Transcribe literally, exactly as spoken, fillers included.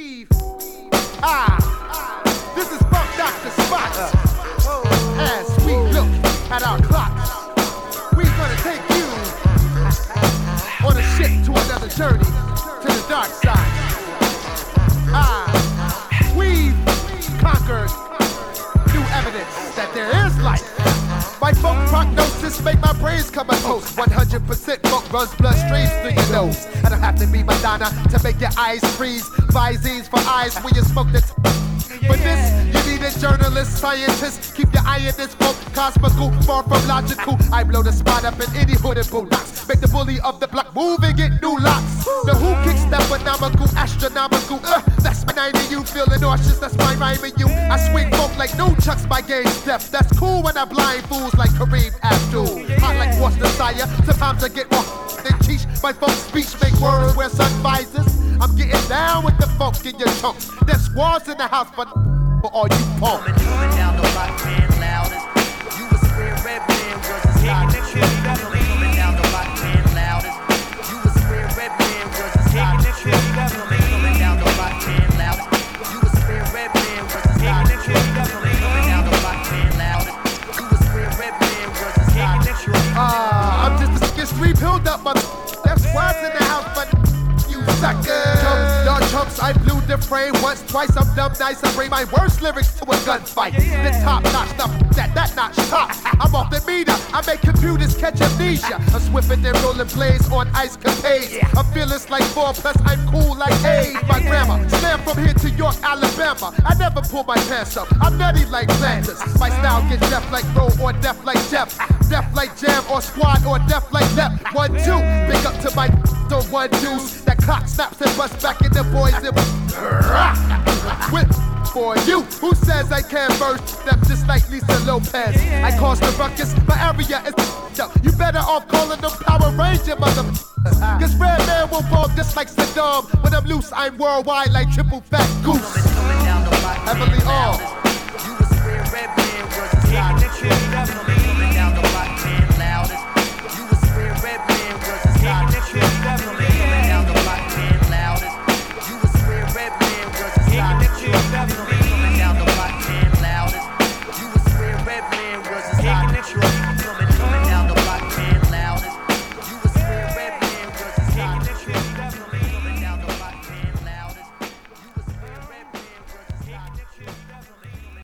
Weave. Ah, this is Funk Doctor Spots. As we look at our clocks, we're gonna take you on a ship to another journey to the dark side. Ah, we've conquered new evidence that there is life. My funk prognosis make my brains come a toast. one hundred percent funk runs bloodstreams through your nose. I don't have to be Madonna to make your eyes freeze. Visines for eyes when you smoke the t- For this, you need a journalist, scientist. Keep your eye in this funk, cosmical, far from logical. I blow the spot up in any hood and bullocks. Make the bully of the block move and get new locks. The who kicks that phenomenal, astronomical. Uh, that's my nine of you, feeling nauseous, that's my rhyme in you. I swing funk like no chucks, my game step. That's cool when I blind fools like Kareem Abdul. Hot like What's Desire, sometimes I get more than cheech. My funk speech make words wear sun visors. I'm getting down with the funk in your chunks. There's squads in the house for, for all you punks. Coming, coming down the block, man, loudest. You a square red man, was a stoppest. Coming, coming down the block, man, loudest. You a square red man, was a stoppest. Coming, coming down the block, man, loudest. You a square red man, was a stoppest. Coming, coming down the block, man, loudest. You a square red man, was a stoppest. Ah, I'm just a sickest rebuild up, but there's squads in the house, but you suckers. Y'all chumps, I blew the frame once, twice. I'm dumb nice, I bring my worst lyrics to a gunfight. The top notch, the that that notch top. I'm off the meter, I make computers catch amnesia. I'm swiffing and rolling blades on ice capades. I'm fearless like four, plus I'm cool like eight. My grandma slam from here to York, Alabama. I never pull my pants up, I'm nutty like Flanders. My style gets deaf like Roll or deaf like Jeff. Deaf like Jam or Squad or deaf like Lep. One, two, big up to my the one deuce. That clock snaps and busts back in the boys and whip for you. Who says I can't burst them just like Lisa Lopez? I cause the ruckus, my area is up. You better off calling them Power Ranger, mother. Cause Red Man will fall just like Saddam. When I'm loose, I'm worldwide like Triple Fat Goose. Coming, coming down the block, Heavily all. You a square red man, was a stoppest.